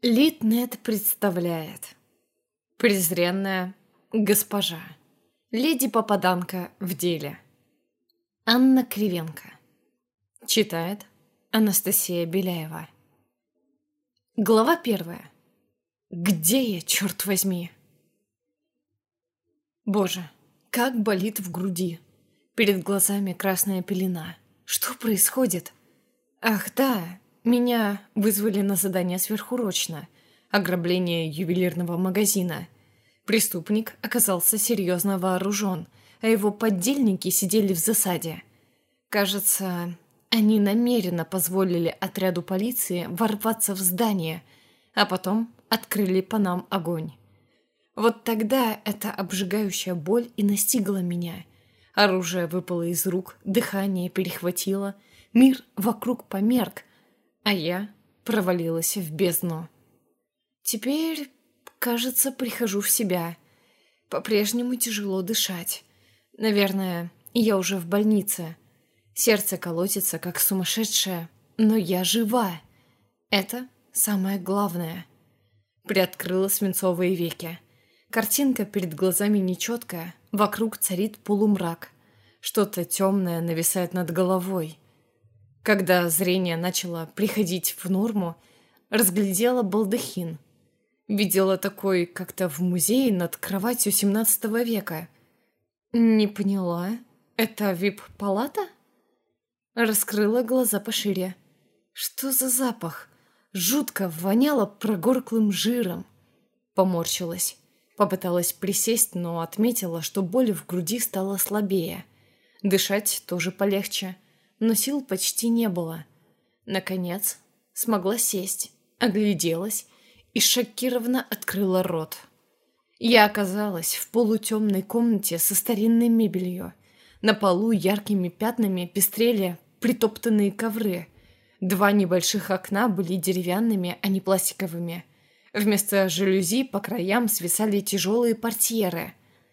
Литнет представляет. Презренная госпожа. Леди-попаданка в деле. Анна Кривенко. Читает Анастасия Беляева. Глава 1. Где я, черт возьми? Боже, как болит в груди. Перед глазами красная пелена. Что происходит? Ах, да, меня вызвали на задание сверхурочно. Ограбление ювелирного магазина. Преступник оказался серьезно вооружен, а его поддельники сидели в засаде. Кажется, они намеренно позволили отряду полиции ворваться в здание, а потом открыли по нам огонь. Вот тогда эта обжигающая боль и настигла меня. Оружие выпало из рук, дыхание перехватило, мир вокруг померк, а я провалилась в бездну. Теперь, кажется, прихожу в себя. По-прежнему тяжело дышать. Наверное, я уже в больнице. Сердце колотится, как сумасшедшее, но я жива. Это самое главное. Приоткрыла свинцовые веки. Картинка перед глазами нечеткая, вокруг царит полумрак. Что-то темное нависает над головой. Когда зрение начало приходить в норму, разглядела балдахин. Видела такой как-то в музее над кроватью 17 века. Не поняла, это вип-палата? Раскрыла глаза пошире. Что за запах? Жутко воняло прогорклым жиром. Поморщилась. Попыталась присесть, но отметила, что боль в груди стала слабее. Дышать тоже полегче, но сил почти не было. Наконец, смогла сесть, огляделась и шокированно открыла рот. Я оказалась в полутемной комнате со старинной мебелью. На полу яркими пятнами пестрели притоптанные ковры. 2 небольших окна были деревянными, а не пластиковыми. Вместо жалюзи по краям свисали тяжелые портьеры.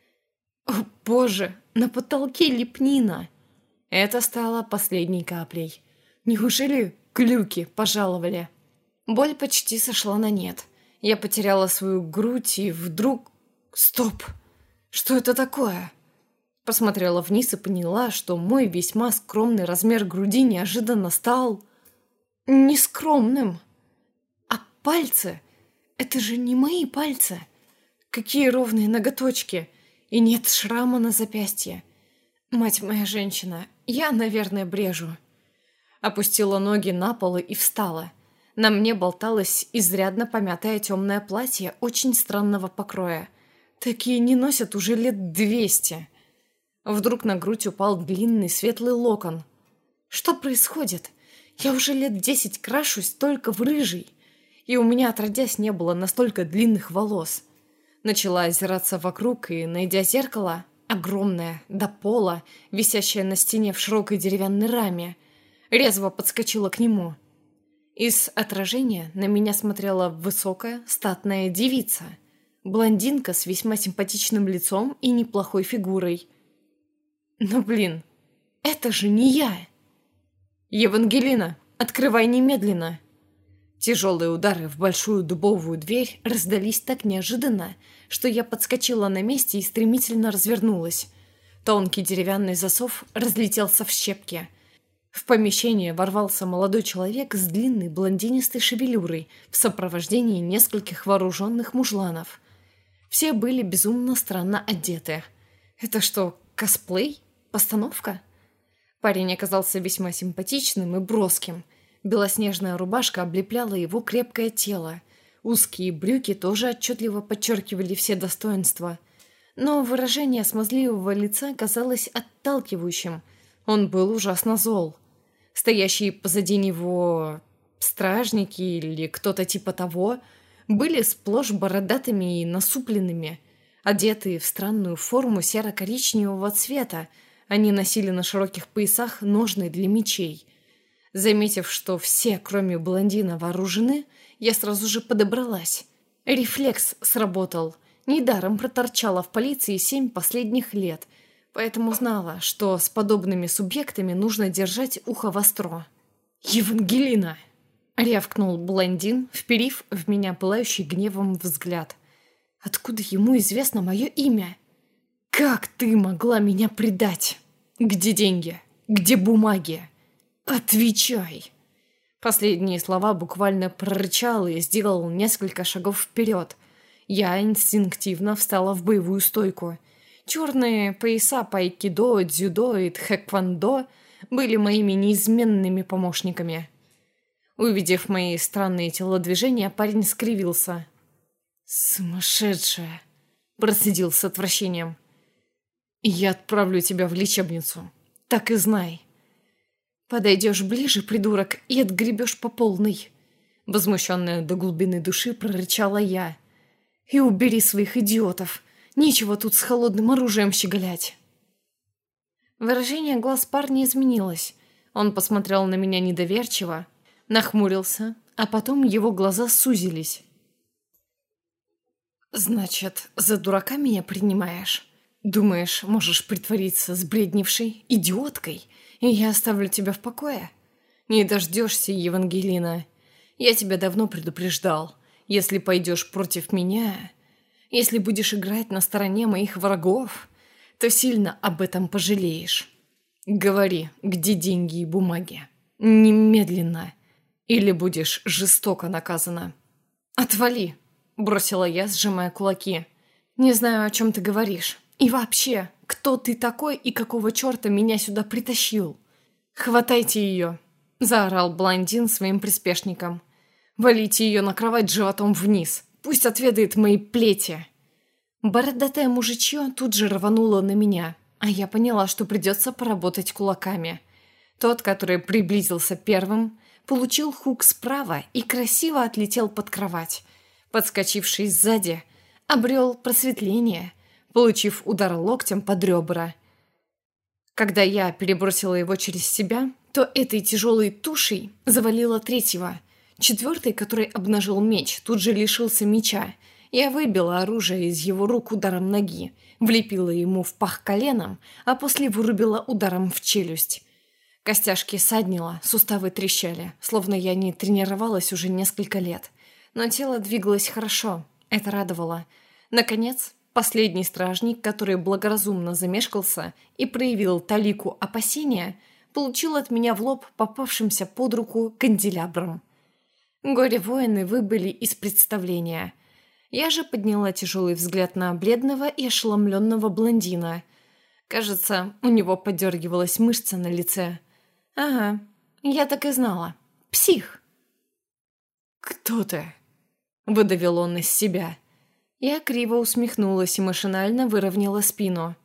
О, боже, на потолке лепнина! Это стало последней каплей. Неужели глюки пожаловали? Боль почти сошла на нет. Я потеряла свою грудь и вдруг... Стоп! Что это такое? Посмотрела вниз и поняла, что мой весьма скромный размер груди неожиданно стал... нескромным. А пальцы? Это же не мои пальцы. Какие ровные ноготочки. И нет шрама на запястье. Мать моя женщина, я, наверное, брежу. Опустила ноги на пол и встала. На мне болталось изрядно помятое темное платье очень странного покроя. Такие не носят уже лет 200. Вдруг на грудь упал длинный светлый локон. Что происходит? Я уже лет 10 крашусь только в рыжий. И у меня отродясь не было настолько длинных волос. Начала озираться вокруг и, найдя зеркало, огромное, до пола, висящее на стене в широкой деревянной раме, резво подскочила к нему. Из отражения на меня смотрела высокая, статная девица, блондинка с весьма симпатичным лицом и неплохой фигурой. Но, блин, это же не я! «Евангелина, открывай немедленно!» Тяжелые удары в большую дубовую дверь раздались так неожиданно, что я подскочила на месте и стремительно развернулась. Тонкий деревянный засов разлетелся в щепки. В помещение ворвался молодой человек с длинной блондинистой шевелюрой в сопровождении нескольких вооруженных мужланов. Все были безумно странно одеты. Это что, косплей? Постановка? Парень оказался весьма симпатичным и броским. Белоснежная рубашка облепляла его крепкое тело. Узкие брюки тоже отчетливо подчеркивали все достоинства. Но выражение смазливого лица казалось отталкивающим. Он был ужасно зол. Стоящие позади него стражники или кто-то типа того были сплошь бородатыми и насупленными. Одетые в странную форму серо-коричневого цвета, они носили на широких поясах ножны для мечей. Заметив, что все, кроме блондина, вооружены, я сразу же подобралась. Рефлекс сработал. Недаром проторчала в полиции 7 последних лет, поэтому знала, что с подобными субъектами нужно держать ухо востро. «Евангелина!» — рявкнул блондин, вперив в меня пылающий гневом взгляд. «Откуда ему известно мое имя? Как ты могла меня предать? Где деньги? Где бумаги? Отвечай!» Последние слова буквально прорычал и сделал несколько шагов вперед. Я инстинктивно встала в боевую стойку. Черные пояса по айкидо, дзюдо и тхэквондо были моими неизменными помощниками. Увидев мои странные телодвижения, парень скривился. «Сумасшедшая!» – процедил с отвращением. «Я отправлю тебя в лечебницу. Так и знай». «Подойдешь ближе, придурок, и отгребешь по полной», — возмущенная до глубины души прорычала я. «И убери своих идиотов. Нечего тут с холодным оружием щеголять». Выражение глаз парня изменилось. Он посмотрел на меня недоверчиво, нахмурился, а потом его глаза сузились. «Значит, за дурака меня принимаешь? Думаешь, можешь притвориться сбреднившей идиоткой, и я оставлю тебя в покое? Не дождешься, Евангелина. Я тебя давно предупреждал. Если пойдешь против меня, если будешь играть на стороне моих врагов, то сильно об этом пожалеешь. Говори, где деньги и бумаги. Немедленно. Или будешь жестоко наказана». «Отвали!» – бросила я, сжимая кулаки. «Не знаю, о чем ты говоришь. И вообще, кто ты такой и какого черта меня сюда притащил?» «Хватайте ее!» – заорал блондин своим приспешникам. «Валите ее на кровать животом вниз. Пусть отведает мои плети!» Бородатое мужичье тут же рвануло на меня, а я поняла, что придется поработать кулаками. Тот, который приблизился первым, получил хук справа и красиво отлетел под кровать. Подскочивший сзади, обрел просветление, получив удар локтем под ребра. Когда я перебросила его через себя, то этой тяжелой тушей завалила третьего. Четвертый, который обнажил меч, тут же лишился меча. Я выбила оружие из его рук ударом ноги, влепила ему в пах коленом, а после вырубила ударом в челюсть. Костяшки саднило, суставы трещали, словно я не тренировалась уже несколько лет. Но тело двигалось хорошо, это радовало. Наконец, последний стражник, который благоразумно замешкался и проявил талику опасения, получил от меня в лоб попавшимся под руку канделябром. Горе-воины выбыли из представления. Я же подняла тяжелый взгляд на бледного и ошеломленного блондина. Кажется, у него подергивалась мышца на лице. «Ага, я так и знала. Псих!» «Кто ты?» — выдавил он из себя. Я криво усмехнулась и машинально выровняла спину.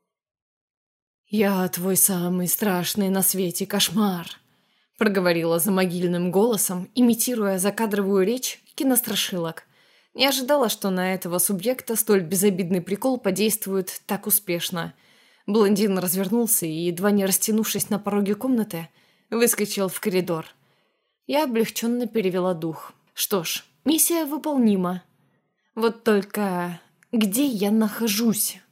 «Я твой самый страшный на свете кошмар», — проговорила за могильным голосом, имитируя закадровую речь кинострашилок. Не ожидала, что на этого субъекта столь безобидный прикол подействует так успешно. Блондин развернулся и, едва не растянувшись на пороге комнаты, выскочил в коридор. Я облегченно перевела дух. Что ж, миссия выполнима. Вот только где я нахожусь?